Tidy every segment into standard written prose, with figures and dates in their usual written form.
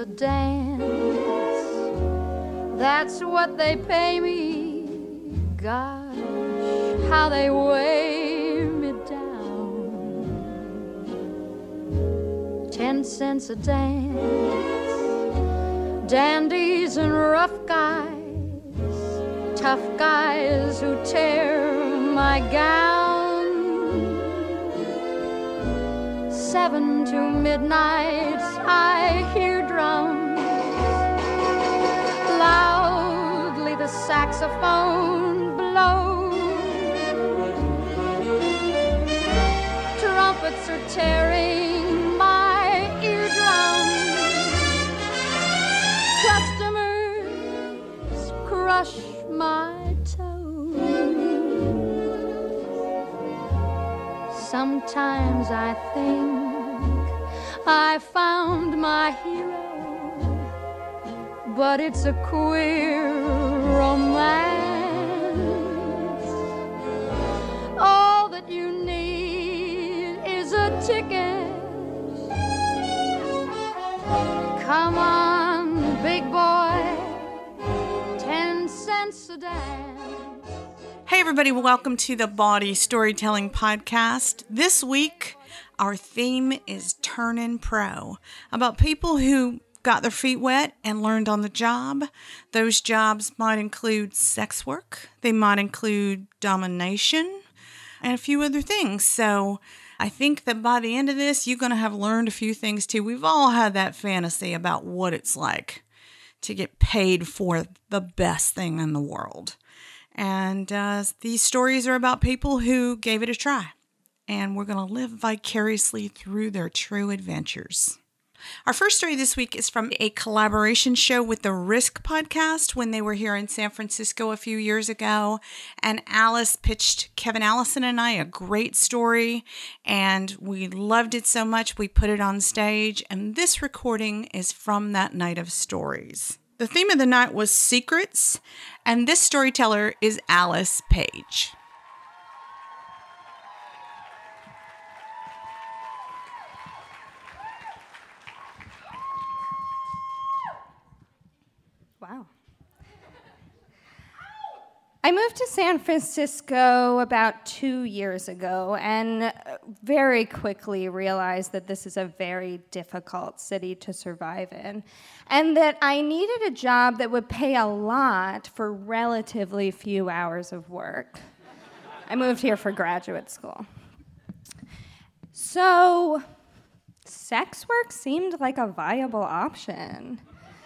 a dance. That's what they pay me. Gosh, how they weigh me down. 10 cents a dance. Dandies and rough guys, tough guys who tear my gown. 7 to midnight I hear drums. Loudly the saxophone blows. Trumpets are tearing my eardrums. Customers crush my toes. Sometimes I think I found my hero, but it's a queer romance. All that you need is a ticket. Come on, big boy, 10 cents a dance. Hey everybody, welcome to the Bawdy Storytelling Podcast. This week, our theme is Turnin' Pro, about people who got their feet wet and learned on the job. Those jobs might include sex work, they might include domination, and a few other things. So I think that by the end of this, you're going to have learned a few things too. We've all had that fantasy about what it's like to get paid for the best thing in the world. And these stories are about people who gave it a try. And we're going to live vicariously through their true adventures. Our first story this week is from a collaboration show with the Risk podcast when they were here in San Francisco a few years ago. And Alice pitched Kevin Allison and I a great story, and we loved it so much we put it on stage. And this recording is from that night of stories. The theme of the night was secrets, and this storyteller is Alice Page. Wow. I moved to San Francisco about 2 years ago and very quickly realized that this is a very difficult city to survive in, and that I needed a job that would pay a lot for relatively few hours of work. I moved here for graduate school. So, sex work seemed like a viable option.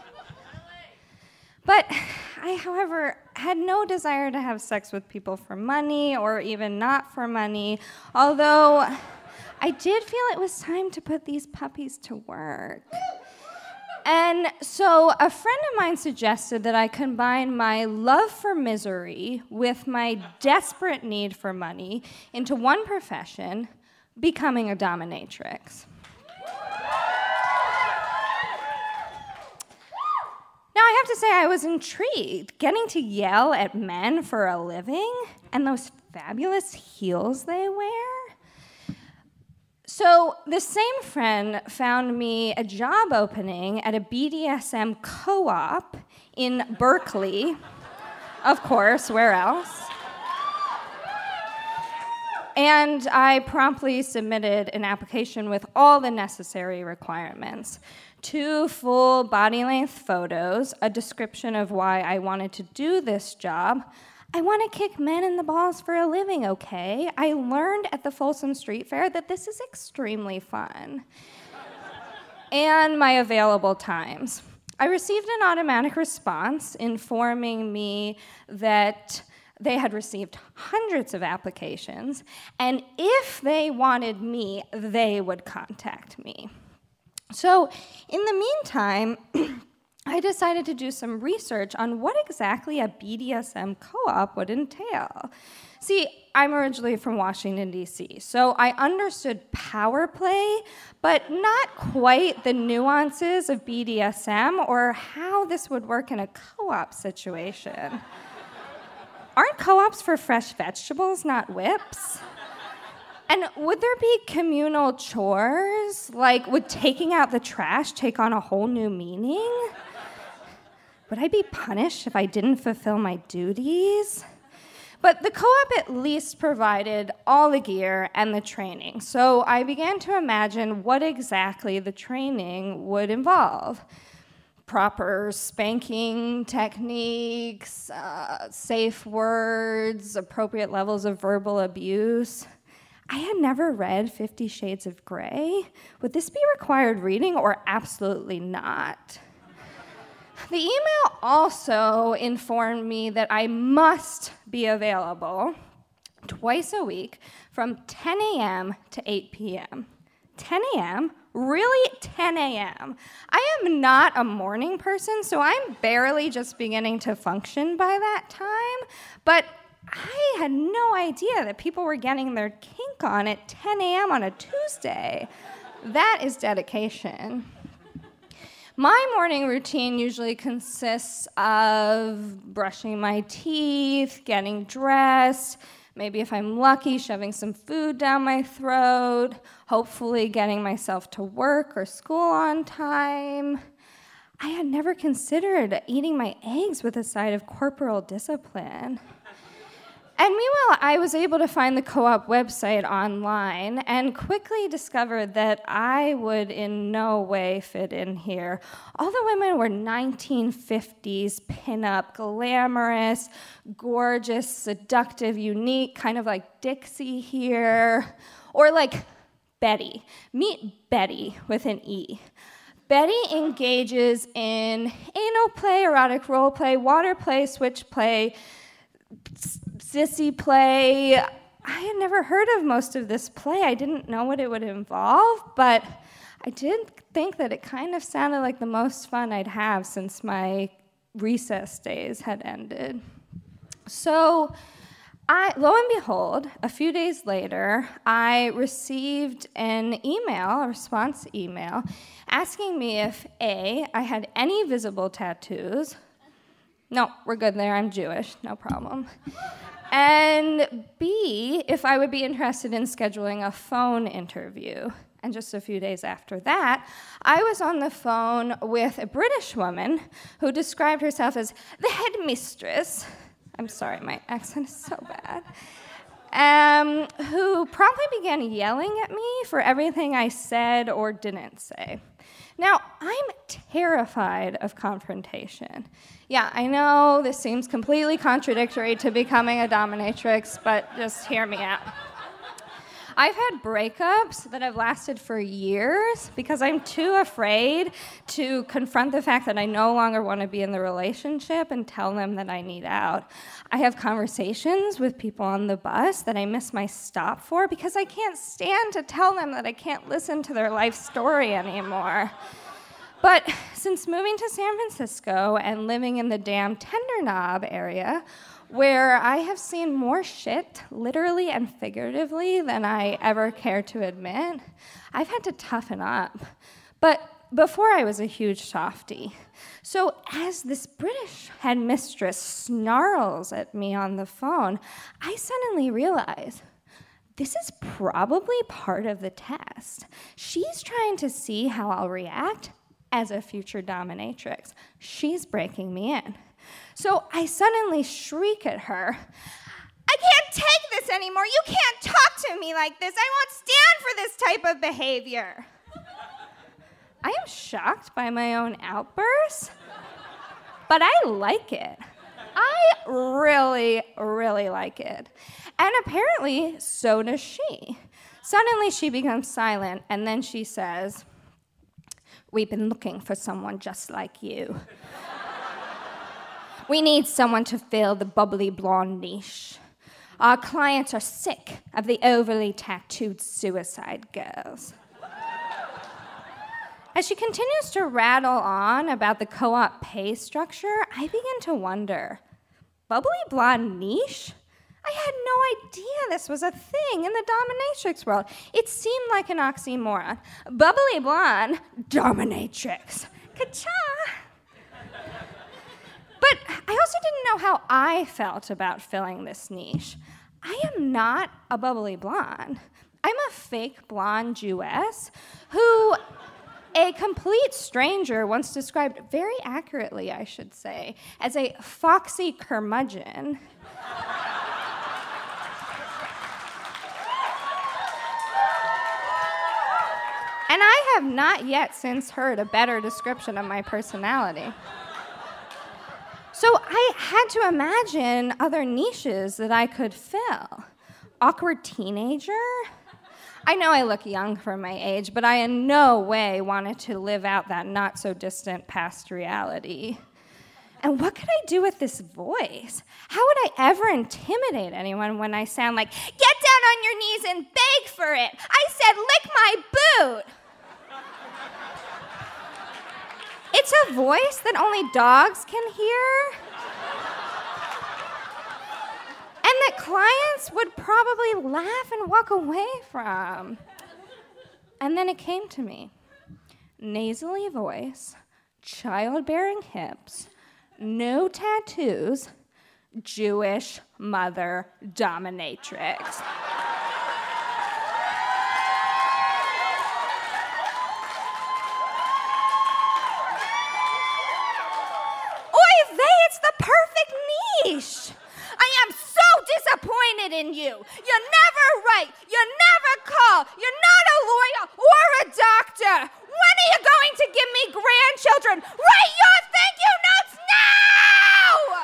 But I, however, had no desire to have sex with people for money or even not for money, although I did feel it was time to put these puppies to work. And so a friend of mine suggested that I combine my love for misery with my desperate need for money into one profession, becoming a dominatrix. Now, I have to say I was intrigued, getting to yell at men for a living and those fabulous heels they wear. So the same friend found me a job opening at a BDSM co-op in Berkeley. Of course, where else? And I promptly submitted an application with all the necessary requirements. 2 full body-length photos, a description of why I wanted to do this job. I want to kick men in the balls for a living, okay? I learned at the Folsom Street Fair that this is extremely fun. And my available times. I received an automatic response informing me that they had received hundreds of applications, and if they wanted me, they would contact me. So, in the meantime, I decided to do some research on what exactly a BDSM co-op would entail. See, I'm originally from Washington, D.C., so I understood power play, but not quite the nuances of BDSM or how this would work in a co-op situation. Aren't co-ops for fresh vegetables, not whips? And would there be communal chores? Like, would taking out the trash take on a whole new meaning? Would I be punished if I didn't fulfill my duties? But the co-op at least provided all the gear and the training. So I began to imagine what exactly the training would involve. Proper spanking techniques, safe words, appropriate levels of verbal abuse. I had never read 50 Shades of Grey. Would this be required reading or absolutely not? The email also informed me that I must be available twice a week from 10 a.m. to 8 p.m. 10 a.m.? Really? 10 a.m. I am not a morning person, so I'm barely just beginning to function by that time. But I had no idea that people were getting their kink on at 10 a.m. on a Tuesday. That is dedication. My morning routine usually consists of brushing my teeth, getting dressed, maybe if I'm lucky, shoving some food down my throat, hopefully getting myself to work or school on time. I had never considered eating my eggs with a side of corporal discipline. And meanwhile, I was able to find the co-op website online and quickly discovered that I would in no way fit in here. All the women were 1950s pinup, glamorous, gorgeous, seductive, unique, kind of like Dixie here. Or like Betty. Meet Betty with an E. Betty engages in anal play, erotic role play, water play, switch play, sissy play. I had never heard of most of this play. I didn't know what it would involve, but I did think that it kind of sounded like the most fun I'd have since my recess days had ended. So, lo and behold, a few days later, I received an email, a response email, asking me if A, I had any visible tattoos. No, we're good there, I'm Jewish, no problem. And B, if I would be interested in scheduling a phone interview. And just a few days after that, I was on the phone with a British woman who described herself as the headmistress. I'm sorry, my accent is so bad. Who promptly began yelling at me for everything I said or didn't say. Now, I'm terrified of confrontation. Yeah, I know this seems completely contradictory to becoming a dominatrix, but just hear me out. I've had breakups that have lasted for years because I'm too afraid to confront the fact that I no longer want to be in the relationship and tell them that I need out. I have conversations with people on the bus that I miss my stop for because I can't stand to tell them that I can't listen to their life story anymore. But since moving to San Francisco and living in the damn Tender Knob area, where I have seen more shit, literally and figuratively, than I ever care to admit, I've had to toughen up. But before I was a huge softie. So as this British headmistress snarls at me on the phone, I suddenly realize this is probably part of the test. She's trying to see how I'll react as a future dominatrix. She's breaking me in. So I suddenly shriek at her, I can't take this anymore. You can't talk to me like this. I won't stand for this type of behavior. I am shocked by my own outburst, but I like it. I really, really like it. And apparently, so does she. Suddenly, she becomes silent, and then she says, we've been looking for someone just like you. We need someone to fill the bubbly blonde niche. Our clients are sick of the overly tattooed suicide girls. As she continues to rattle on about the co-op pay structure, I begin to wonder, bubbly blonde niche? I had no idea this was a thing in the dominatrix world. It seemed like an oxymoron. Bubbly blonde, dominatrix. Ka-cha! But I also didn't know how I felt about filling this niche. I am not a bubbly blonde. I'm a fake blonde Jewess who a complete stranger once described very accurately, I should say, as a foxy curmudgeon. And I have not yet since heard a better description of my personality. So I had to imagine other niches that I could fill. Awkward teenager? I know I look young for my age, but I in no way wanted to live out that not-so-distant past reality. And what could I do with this voice? How would I ever intimidate anyone when I sound like, "Get down on your knees and beg for it! I said lick my boot!" It's a voice that only dogs can hear. And that clients would probably laugh and walk away from. And then it came to me. Nasally voice, childbearing hips, no tattoos, Jewish mother dominatrix. Oy vey, it's the perfect niche. I am so disappointed in you. You never write. You never call. You're not a lawyer or a doctor. When are you going to give me grandchildren? Write your thank you notes now!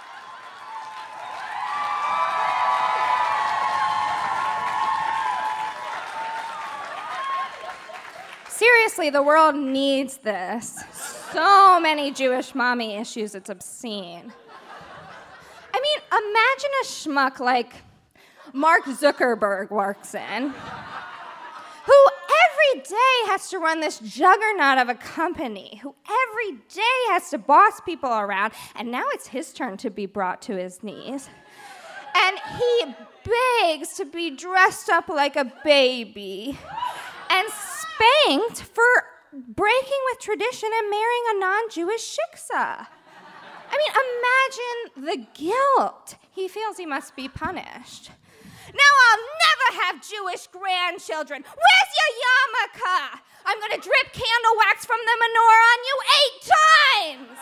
Seriously, the world needs this. So many Jewish mommy issues, it's obscene. I mean, imagine a schmuck like Mark Zuckerberg works in, who every day has to run this juggernaut of a company, who every day has to boss people around, and now it's his turn to be brought to his knees. And he begs to be dressed up like a baby and spanked for breaking with tradition and marrying a non-Jewish shiksa. I mean, imagine the guilt he feels he must be punished. Now I'll never have Jewish grandchildren. Where's your yarmulke? I'm going to drip candle wax from the menorah on you 8 times.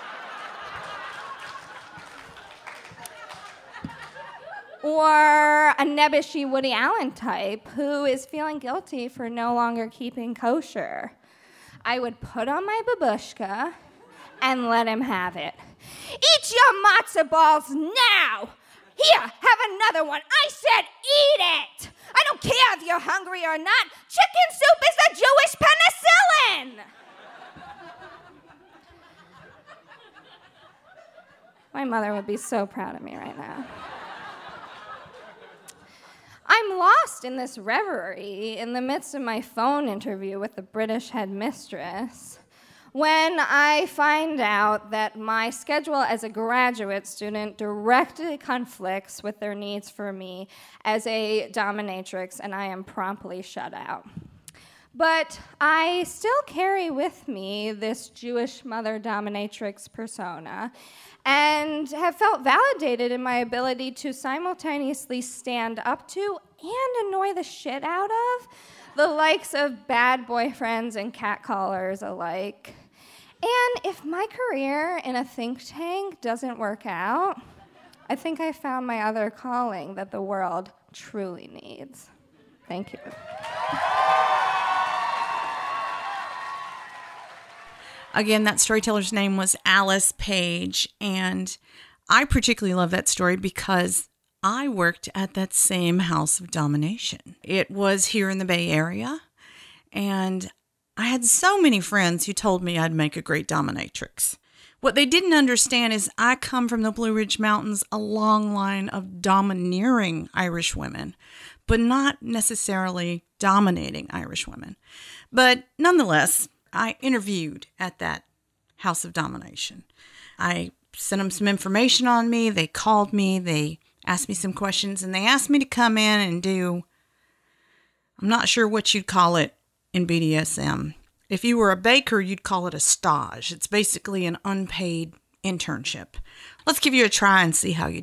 Or a nebbishy Woody Allen type who is feeling guilty for no longer keeping kosher. I would put on my babushka and let him have it. Eat your matzo balls now! Here, have another one. I said eat it! I don't care if you're hungry or not. Chicken soup is the Jewish penicillin! My mother would be so proud of me right now. I'm lost in this reverie in the midst of my phone interview with the British headmistress when I find out that my schedule as a graduate student directly conflicts with their needs for me as a dominatrix, and I am promptly shut out. But I still carry with me this Jewish mother dominatrix persona and have felt validated in my ability to simultaneously stand up to and annoy the shit out of the likes of bad boyfriends and catcallers alike. And if my career in a think tank doesn't work out, I think I found my other calling that the world truly needs. Thank you. Again, that storyteller's name was Alice Page, and I particularly love that story because I worked at that same house of domination. It was here in the Bay Area, and I had so many friends who told me I'd make a great dominatrix. What they didn't understand is I come from the Blue Ridge Mountains, a long line of domineering Irish women, but not necessarily dominating Irish women. But nonetheless, I interviewed at that house of domination. I sent them some information on me. They called me. They asked me some questions, and they asked me to come in and do, I'm not sure what you'd call it in BDSM. If you were a baker, you'd call it a stage. It's basically an unpaid internship. Let's give you a try and see how you do.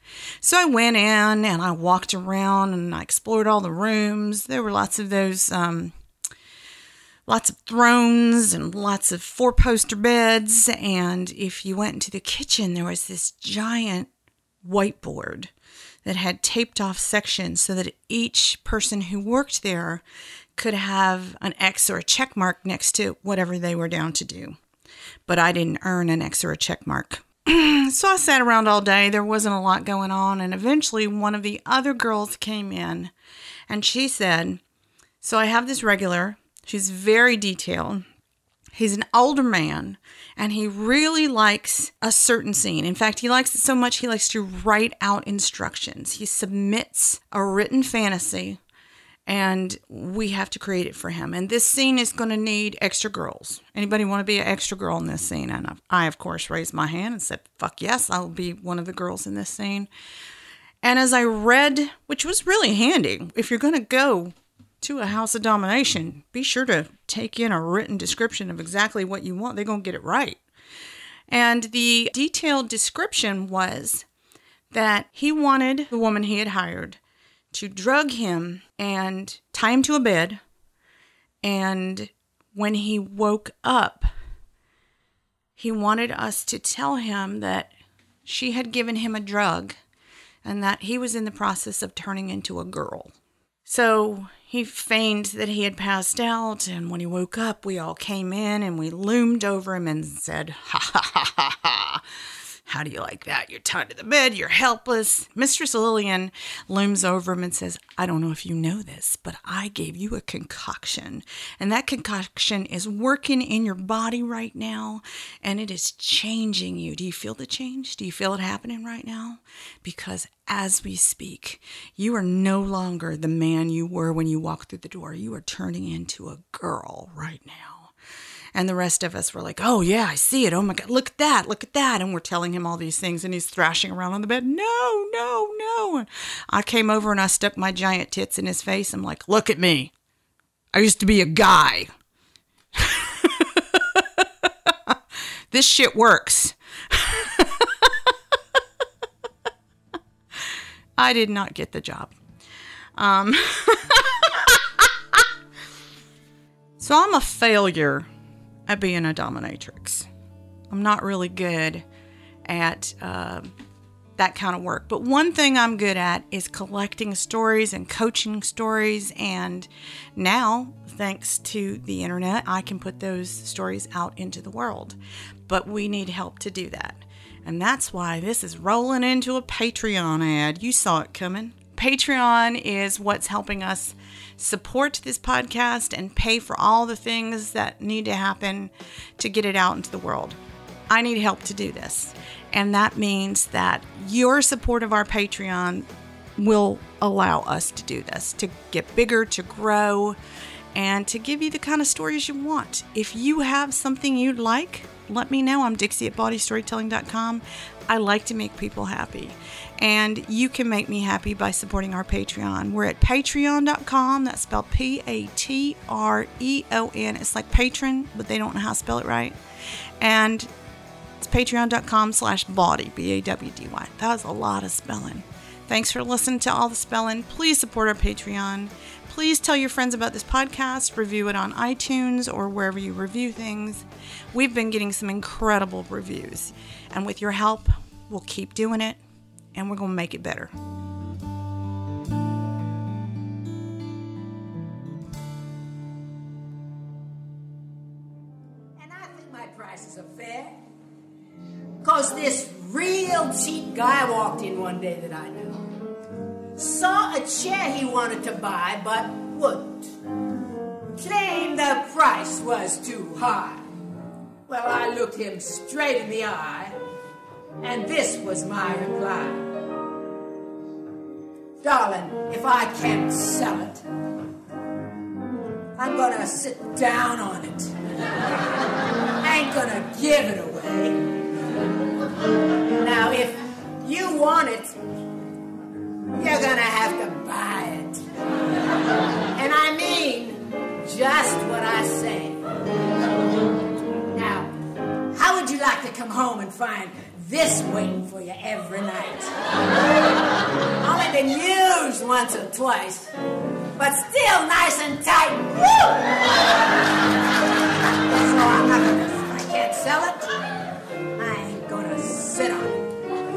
So I went in and I walked around and I explored all the rooms. There were lots of those, lots of thrones and lots of 4-poster beds. And if you went into the kitchen, there was this giant whiteboard that had taped off sections so that each person who worked there could have an X or a check mark next to whatever they were down to do. But I didn't earn an X or a check mark. So I sat around all day. There wasn't a lot going on. And eventually one of the other girls came in and she said, so I have this regular. She's very detailed. He's an older man and he really likes a certain scene. In fact, he likes it so much he likes to write out instructions. He submits a written fantasy and we have to create it for him. And this scene is going to need extra girls. Anybody want to be an extra girl in this scene? And I, of course, raised my hand and said, fuck yes, I'll be one of the girls in this scene. And as I read, which was really handy, if you're going to go to a house of domination, be sure to take in a written description of exactly what you want. They're going to get it right. And the detailed description was that he wanted the woman he had hired to drug him and tie him to a bed. And when he woke up, he wanted us to tell him that she had given him a drug and that he was in the process of turning into a girl. So he feigned that he had passed out, and when he woke up, we all came in and we loomed over him and said, ha ha ha ha ha. How do you like that? You're tied to the bed, you're helpless. Mistress Lillian looms over him and says, I don't know if you know this, but I gave you a concoction. And that concoction is working in your body right now, and it is changing you. Do you feel the change? Do you feel it happening right now? Because as we speak, you are no longer the man you were when you walked through the door. You are turning into a girl right now. And the rest of us were like, oh, yeah, I see it. Oh, my God, look at that. Look at that. And we're telling him all these things, and he's thrashing around on the bed. No, no, no. And I came over and I stuck my giant tits in his face. I'm like, look at me. I used to be a guy. This shit works. I did not get the job. So I'm a failure at being a dominatrix. I'm not really good at that kind of work. But one thing I'm good at is collecting stories and coaching stories. And now, thanks to the internet, I can put those stories out into the world. But we need help to do that. And that's why this is rolling into a Patreon ad. You saw it coming. Patreon is what's helping us support this podcast and pay for all the things that need to happen to get it out into the world. I need help to do this. And that means that your support of our Patreon will allow us to do this, to get bigger, to grow, and to give you the kind of stories you want. If you have something you'd like, let me know. I'm Dixie at bodystorytelling.com. I like to make people happy. And you can make me happy by supporting our Patreon. We're at patreon.com. That's spelled Patreon. It's like patron, but they don't know how to spell it right. And it's patreon.com/bawdy, B-A-W-D-Y. That was a lot of spelling. Thanks for listening to all the spelling. Please support our Patreon. Please tell your friends about this podcast. Review it on iTunes or wherever you review things. We've been getting some incredible reviews. And with your help, we'll keep doing it. And we're going to make it better. And I think my prices are fair. Because this real cheap guy walked in one day that I knew. Saw a chair he wanted to buy, but wouldn't. Claimed the price was too high. Well, I looked him straight in the eye, and this was my reply. Darling, if I can't sell it, I'm gonna sit down on it. I ain't gonna give it away. Now, if you want it, you're gonna have to buy it. And I mean just what I say. Now, how would you like to come home and find this waiting for you every night. Only been used once or twice, but still nice and tight. Woo! So I'm not gonna, if I can't sell it, I ain't gonna sit on it.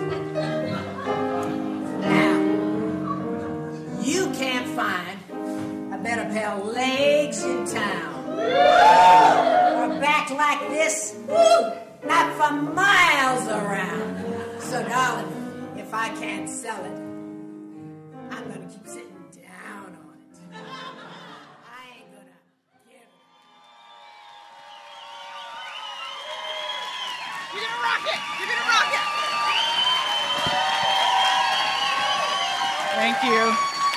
Now, you can't find a better pair of legs in town. Or back like this, woo, not for miles around. So, darling, if I can't sell it, I'm gonna keep sitting down on it. I ain't gonna give it. You're gonna rock it! You're gonna rock it! Thank you.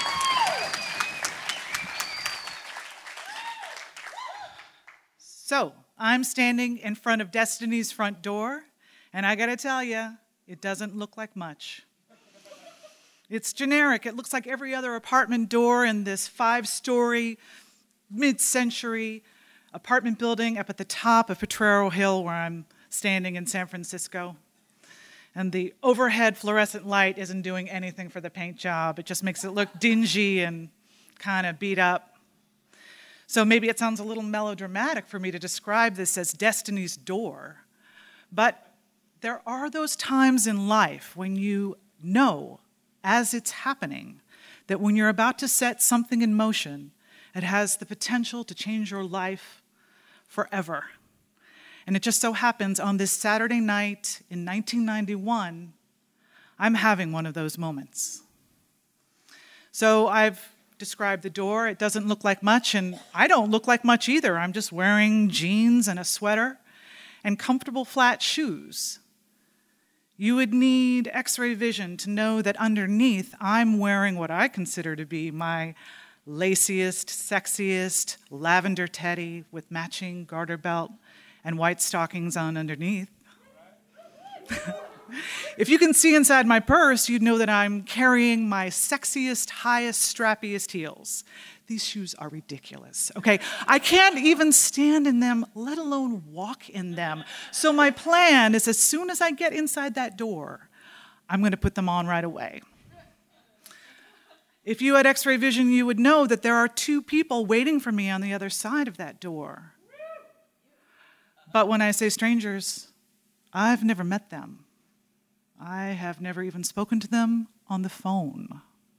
So, I'm standing in front of Destiny's front door, and I gotta tell you, it doesn't look like much. It's generic. It looks like every other apartment door in this 5-story, mid-century apartment building up at the top of Potrero Hill where I'm standing in San Francisco. And the overhead fluorescent light isn't doing anything for the paint job. It just makes it look dingy and kind of beat up. So maybe it sounds a little melodramatic for me to describe this as Destiny's door. But there are those times in life when you know, as it's happening, that when you're about to set something in motion, it has the potential to change your life forever. And it just so happens on this Saturday night in 1991, I'm having one of those moments. So I've described the door. It doesn't look like much, and I don't look like much either. I'm just wearing jeans and a sweater and comfortable flat shoes. You would need X-ray vision to know that underneath I'm wearing what I consider to be my laciest, sexiest lavender teddy with matching garter belt and white stockings on underneath. If you can see inside my purse, you'd know that I'm carrying my sexiest, highest, strappiest heels. These shoes are ridiculous, okay? I can't even stand in them, let alone walk in them. So my plan is as soon as I get inside that door, I'm going to put them on right away. If you had X-ray vision, you would know that there are 2 people waiting for me on the other side of that door. But when I say strangers, I've never met them. I have never even spoken to them on the phone.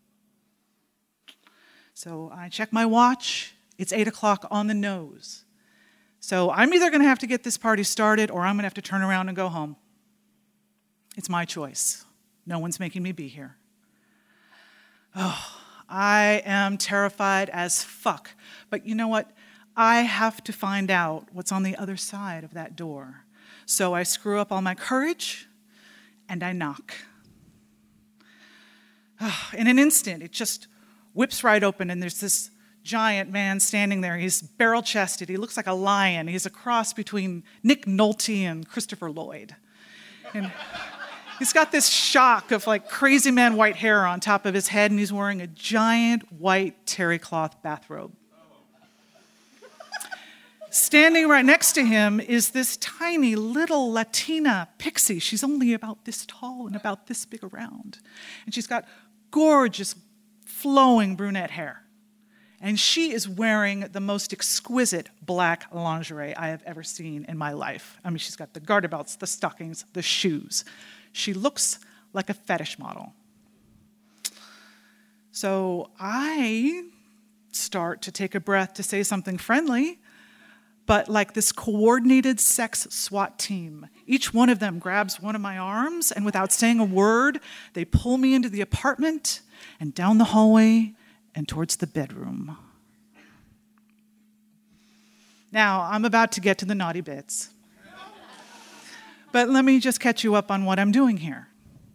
So I check my watch. It's 8 o'clock on the nose. So I'm either going to have to get this party started or I'm going to have to turn around and go home. It's my choice. No one's making me be here. Oh, I am terrified as fuck. But you know what? I have to find out what's on the other side of that door. So I screw up all my courage and I knock. In an instant, it just whips right open, and there's this giant man standing there. He's barrel-chested. He looks like a lion. He's a cross between Nick Nolte and Christopher Lloyd. And he's got this shock of like crazy man white hair on top of his head, and he's wearing a giant white terry cloth bathrobe. Standing right next to him is this tiny little Latina pixie. She's only about this tall and about this big around. And she's got gorgeous, flowing brunette hair. And she is wearing the most exquisite black lingerie I have ever seen in my life. I mean, she's got the garter belts, the stockings, the shoes. She looks like a fetish model. So I start to take a breath to say something friendly. But like this coordinated sex SWAT team, each one of them grabs one of my arms, and without saying a word, they pull me into the apartment and down the hallway and towards the bedroom. Now, I'm about to get to the naughty bits. But let me just catch you up on what I'm doing here.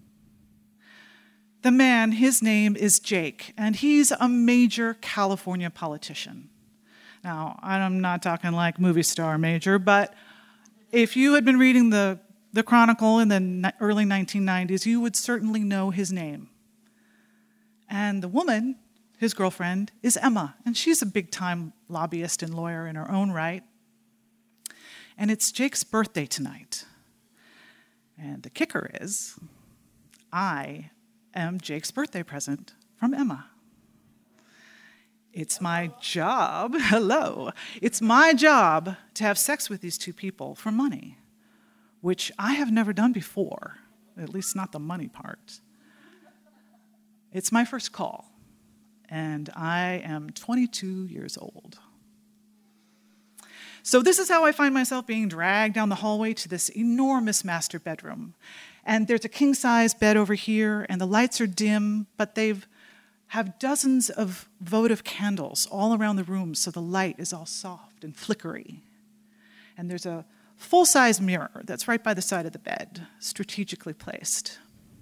The man, his name is Jake, and he's a major California politician. Now, I'm not talking like movie star major, but if you had been reading the Chronicle in the early 1990s, you would certainly know his name. And the woman, his girlfriend, is Emma, and she's a big-time lobbyist and lawyer in her own right. And it's Jake's birthday tonight. And the kicker is, I am Jake's birthday present from Emma. It's my job, it's my job to have sex with these two people for money, which I have never done before, at least not the money part. It's my first call, and I am 22 years old. So this is how I find myself being dragged down the hallway to this enormous master bedroom. And there's a king-size bed over here, and the lights are dim, but they've have dozens of votive candles all around the room, so the light is all soft and flickery. And there's a full-size mirror that's right by the side of the bed, strategically placed.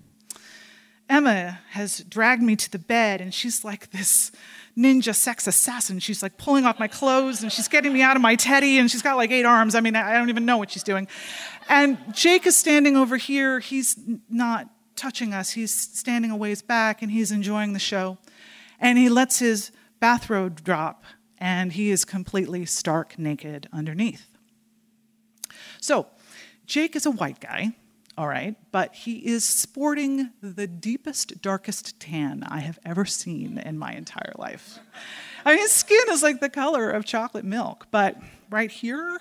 Emma has dragged me to the bed, and she's like this ninja sex assassin. She's like pulling off my clothes, and she's getting me out of my teddy, and she's got like 8 arms. I mean, I don't even know what she's doing. And Jake is standing over here. He's not touching us. He's standing a ways back, and he's enjoying the show. And he lets his bathrobe drop, and he is completely stark naked underneath. So, Jake is a white guy, all right, but he is sporting the deepest, darkest tan I have ever seen in my entire life. I mean, his skin is like the color of chocolate milk, but right here,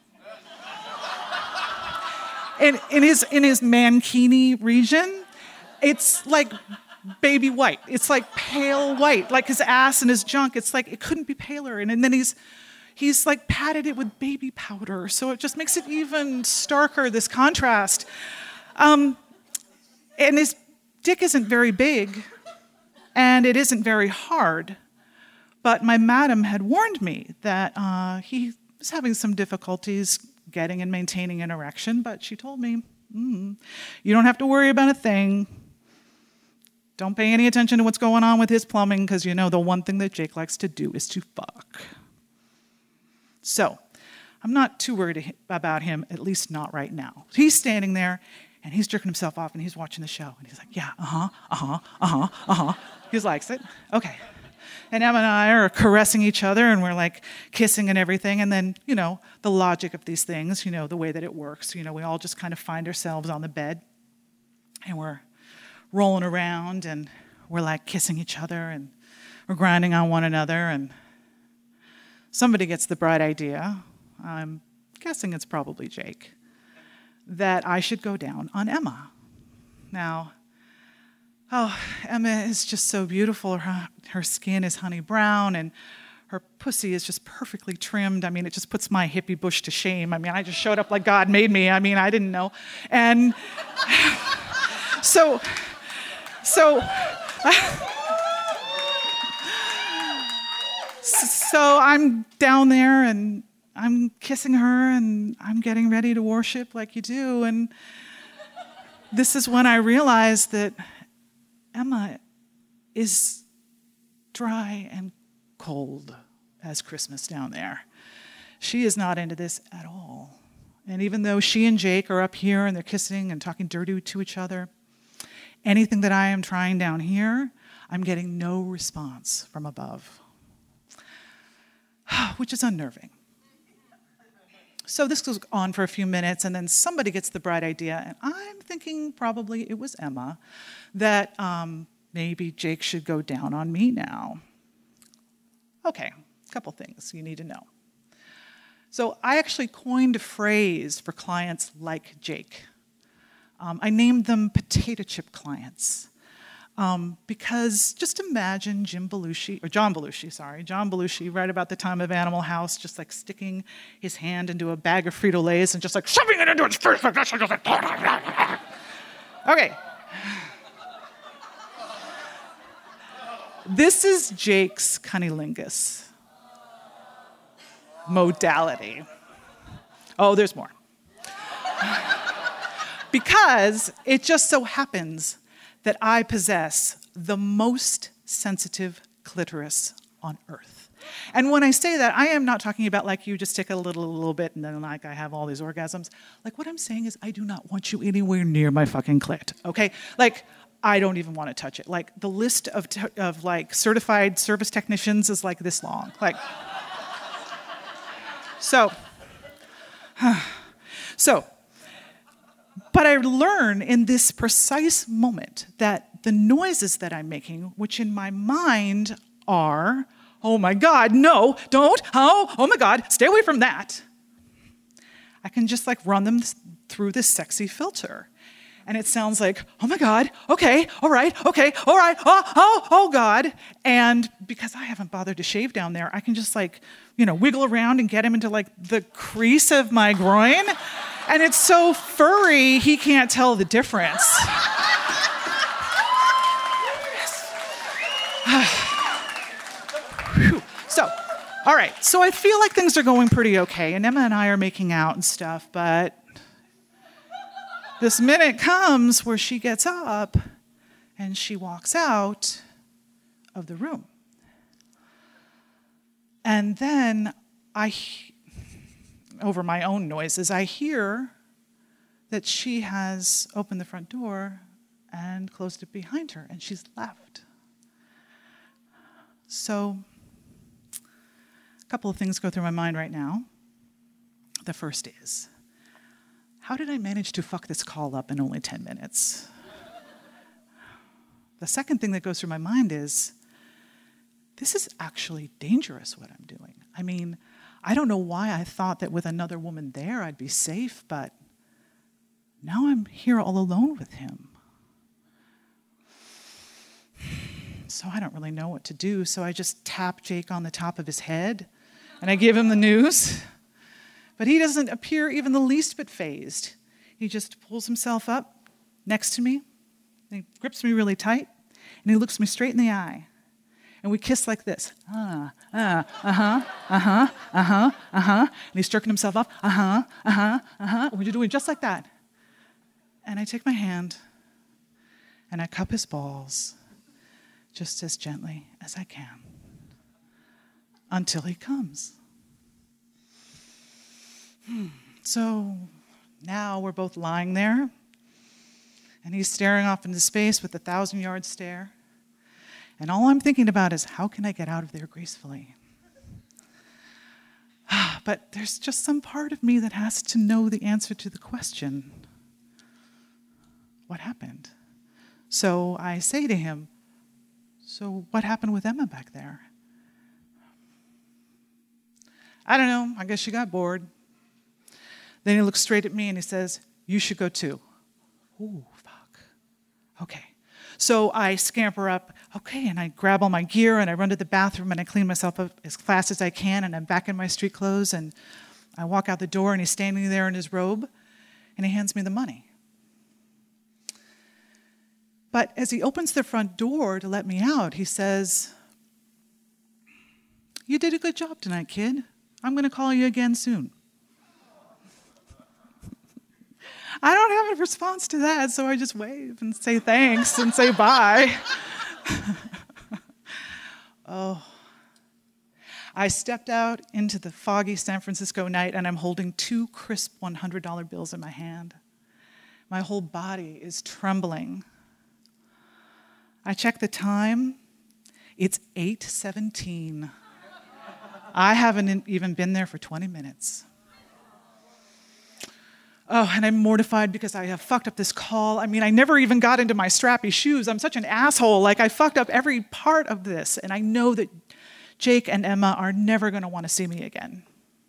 in his mankini region, it's like baby white. It's like pale white, like his ass and his junk. It's like it couldn't be paler. And then he's like patted it with baby powder, so it just makes it even starker, this contrast. And his dick isn't very big, and it isn't very hard. But my madam had warned me that he was having some difficulties getting and maintaining an erection, but she told me, you don't have to worry about a thing. Don't pay any attention to what's going on with his plumbing, because you know the one thing that Jake likes to do is to fuck. So, I'm not too worried about him, at least not right now. He's standing there, and he's jerking himself off, and he's watching the show, and he's like, yeah, He likes it. Okay. And Emma and I are caressing each other, and we're like kissing and everything, and then, you know, the logic of these things, you know, the way that it works, you know, we all just kind of find ourselves on the bed, and we're rolling around, and we're like kissing each other, and we're grinding on one another, and somebody gets the bright idea, I'm guessing it's probably Jake, that I should go down on Emma. Now, Emma is just so beautiful. Her skin is honey brown, and her pussy is just perfectly trimmed. I mean, it just puts my hippie bush to shame. I mean, I just showed up like God made me. I mean, I didn't know. And so I'm down there, and I'm kissing her, and I'm getting ready to worship like you do. And this is when I realized that Emma is dry and cold as Christmas down there. She is not into this at all. And even though she and Jake are up here and they're kissing and talking dirty to each other, anything that I am trying down here, I'm getting no response from above, which is unnerving. So this goes on for a few minutes, and then somebody gets the bright idea, and I'm thinking probably it was Emma, that maybe Jake should go down on me now. Okay, a couple things you need to know. So I actually coined a phrase for clients like Jake. I named them potato chip clients. Because just imagine John Belushi, right about the time of Animal House, just like sticking his hand into a bag of Frito-Lays and just like shoving it into his face like this. Okay. This is Jake's cunnilingus modality. Oh, there's more. Because it just so happens that I possess the most sensitive clitoris on earth. And when I say that, I am not talking about like you just take a little bit and then like I have all these orgasms. Like what I'm saying is I do not want you anywhere near my fucking clit, okay? Like I don't even want to touch it. Like the list of like certified service technicians is like this long. Like, so But I learn in this precise moment that the noises that I'm making, which in my mind are, oh my God, no, don't, oh my God, stay away from that. I can just like run them through this sexy filter. And it sounds like, oh my God, okay, all right, oh God. And because I haven't bothered to shave down there, I can just like, wiggle around and get him into like the crease of my groin. And it's so furry, he can't tell the difference. So, all right, so I feel like things are going pretty okay, and Emma and I are making out and stuff, but this minute comes where she gets up and she walks out of the room. And then over my own noises, I hear that she has opened the front door and closed it behind her, and she's left. So, a couple of things go through my mind right now. The first is, how did I manage to fuck this call up in only 10 minutes? The second thing that goes through my mind is, this is actually dangerous what I'm doing. I mean, I don't know why I thought that with another woman there I'd be safe, but now I'm here all alone with him. So I don't really know what to do, so I just tap Jake on the top of his head, and I give him the news. But he doesn't appear even the least bit fazed. He just pulls himself up next to me, and he grips me really tight, and he looks me straight in the eye. And we kiss like this. And he's jerking himself up. And we're doing just like that. And I take my hand, and I cup his balls just as gently as I can until he comes. So now we're both lying there, and he's staring off into space with a 1,000-yard stare. And all I'm thinking about is, how can I get out of there gracefully? But there's just some part of me that has to know the answer to the question, what happened? So I say to him, so what happened with Emma back there? I don't know, I guess she got bored. Then he looks straight at me and he says, you should go too. Ooh, fuck. Okay. So I scamper up, and I grab all my gear and I run to the bathroom and I clean myself up as fast as I can, and I'm back in my street clothes, and I walk out the door and he's standing there in his robe and he hands me the money. But as he opens the front door to let me out, he says, you did a good job tonight, kid. I'm going to call you again soon. I don't have a response to that, so I just wave and say thanks and say bye. I stepped out into the foggy San Francisco night, and I'm holding 2 crisp $100 bills in my hand. My whole body is trembling. I check the time. It's 8:17. I haven't even been there for 20 minutes. And I'm mortified because I have fucked up this call. I mean, I never even got into my strappy shoes. I'm such an asshole. Like, I fucked up every part of this. And I know that Jake and Emma are never going to want to see me again.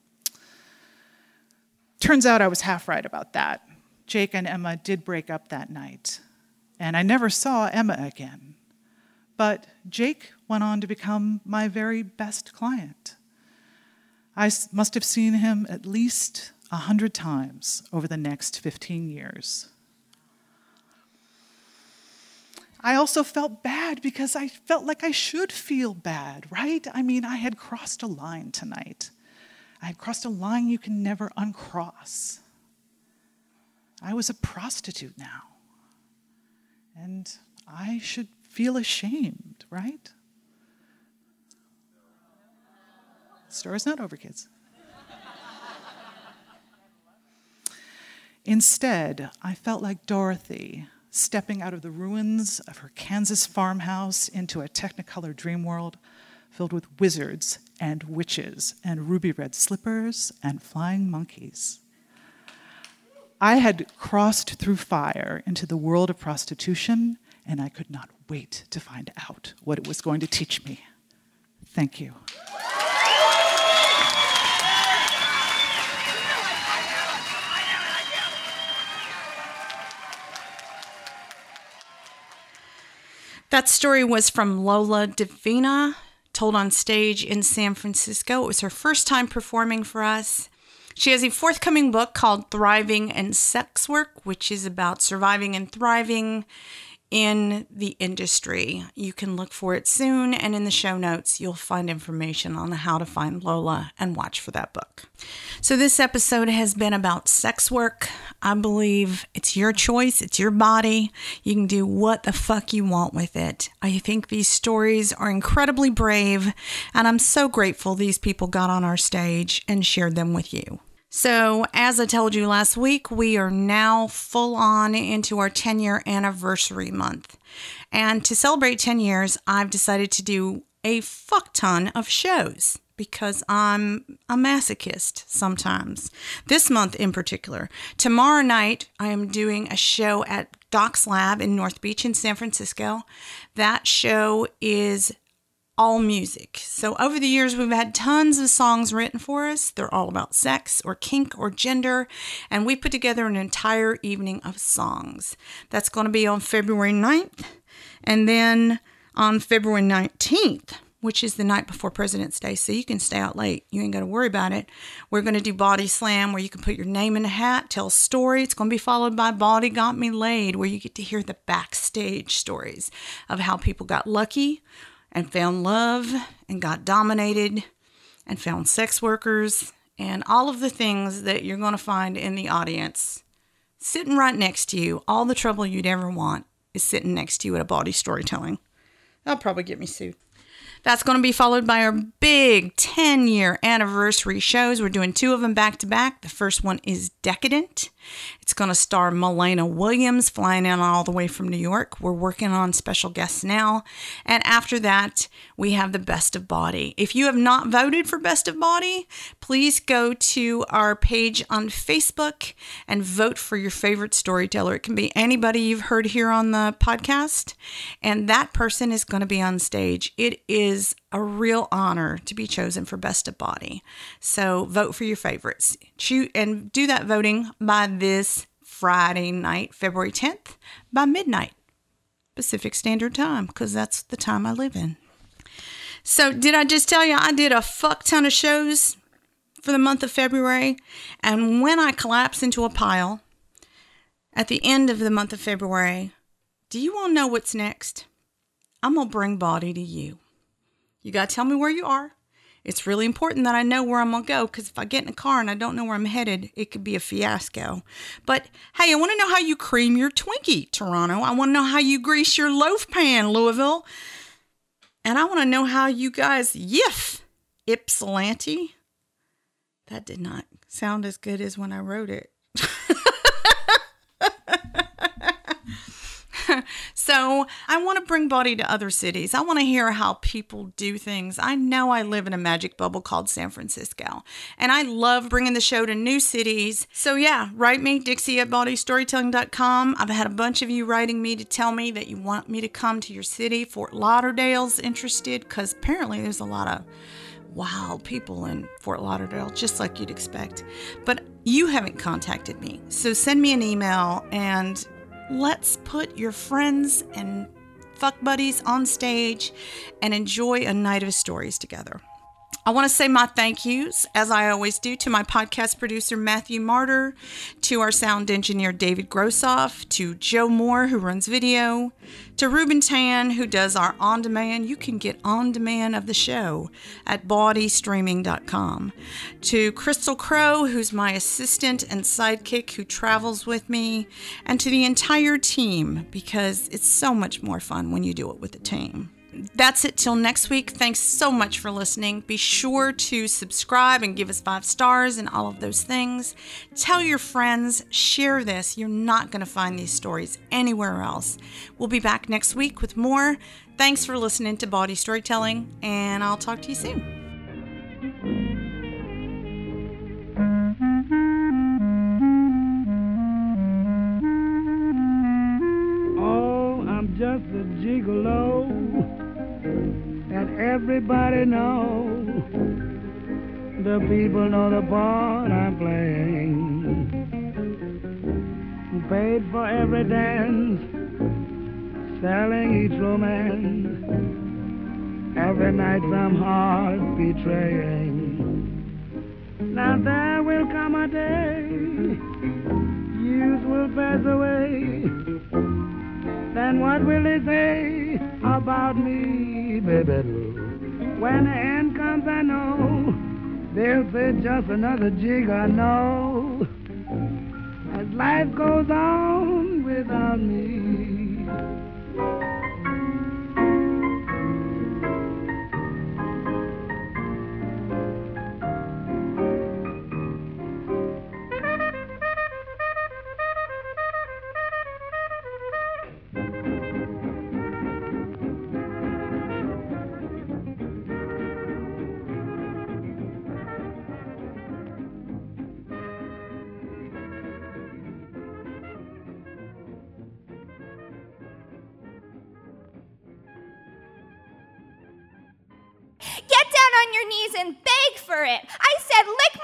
Turns out I was half right about that. Jake and Emma did break up that night. And I never saw Emma again. But Jake went on to become my very best client. I must have seen him at least 100 times over the next 15 years. I also felt bad because I felt like I should feel bad, right? I mean, I had crossed a line tonight. I had crossed a line you can never uncross. I was a prostitute now. And I should feel ashamed, right? The story's not over, kids. Instead, I felt like Dorothy stepping out of the ruins of her Kansas farmhouse into a Technicolor dream world filled with wizards and witches and ruby red slippers and flying monkeys. I had crossed through fire into the world of prostitution, and I could not wait to find out what it was going to teach me. Thank you. That story was from Lola Divina, told on stage in San Francisco. It was her first time performing for us. She has a forthcoming book called Thriving in Sex Work, which is about surviving and thriving in the industry. You can look for it soon, and in the show notes, you'll find information on how to find Lola and watch for that book. So this episode has been about sex work. I believe it's your choice. It's your body. You can do what the fuck you want with it. I think these stories are incredibly brave, and I'm so grateful these people got on our stage and shared them with you. So, as I told you last week, we are now full on into our 10-year anniversary month. And to celebrate 10 years, I've decided to do a fuck ton of shows because I'm a masochist sometimes. This month in particular. Tomorrow night, I am doing a show at Doc's Lab in North Beach in San Francisco. That show is all music. So over the years, we've had tons of songs written for us. They're all about sex or kink or gender. And we put together an entire evening of songs. That's going to be on February 9th. And then on February 19th, which is the night before President's Day, so you can stay out late. You ain't got to worry about it. We're going to do Body Slam, where you can put your name in a hat, tell a story. It's going to be followed by Body Got Me Laid, where you get to hear the backstage stories of how people got lucky and found love and got dominated and found sex workers and all of the things that you're going to find in the audience sitting right next to you. All the trouble you'd ever want is sitting next to you at a body storytelling. That'll probably get me sued. That's going to be followed by our big 10-year anniversary shows. We're doing 2 of them back to back. The first one is Decadent. It's going to star Milena Williams flying in all the way from New York. We're working on special guests now. And after that, we have the Best of Body. If you have not voted for Best of Body, please go to our page on Facebook and vote for your favorite storyteller. It can be anybody you've heard here on the podcast, and that person is going to be on stage. It is a real honor to be chosen for Best of Body. So vote for your favorites. And do that voting by this Friday night, February 10th, by midnight, Pacific Standard Time, because that's the time I live in. So did I just tell you I did a fuck ton of shows for the month of February? And when I collapse into a pile at the end of the month of February, do you want to know what's next? I'm going to bring Body to you. You got to tell me where you are. It's really important that I know where I'm going to go, because if I get in a car and I don't know where I'm headed, it could be a fiasco. But hey, I want to know how you cream your Twinkie, Toronto. I want to know how you grease your loaf pan, Louisville. And I want to know how you guys yiff, Ypsilanti. That did not sound as good as when I wrote it. So I want to bring Body to other cities. I want to hear how people do things. I know I live in a magic bubble called San Francisco, and I love bringing the show to new cities. So yeah, write me, Dixie@bodystorytelling.com. I've had a bunch of you writing me to tell me that you want me to come to your city. Fort Lauderdale's interested, because apparently there's a lot of wild people in Fort Lauderdale, just like you'd expect. But you haven't contacted me. So send me an email and let's put your friends and fuck buddies on stage and enjoy a night of stories together. I want to say my thank yous, as I always do, to my podcast producer, Matthew Martyr, to our sound engineer, David Grossoff, to Joe Moore, who runs video, to Ruben Tan, who does our on-demand. You can get on-demand of the show at bodystreaming.com. To Crystal Crow, who's my assistant and sidekick who travels with me, and to the entire team, because it's so much more fun when you do it with a team. That's it till next week. Thanks so much for listening. Be sure to subscribe and give us 5 stars and all of those things. Tell your friends, share this. You're not going to find these stories anywhere else. We'll be back next week with more. Thanks for listening to Body Storytelling, and I'll talk to you soon. everybody know. The people know the part I'm playing. Paid for every dance, selling each romance. Every night some heart betraying. Now there will come a day, youth will pass away. Then what will they say about me, baby? When the end comes, I know they'll say just another jig, I know. As life goes on without me. Get down on your knees and beg for it. I said lick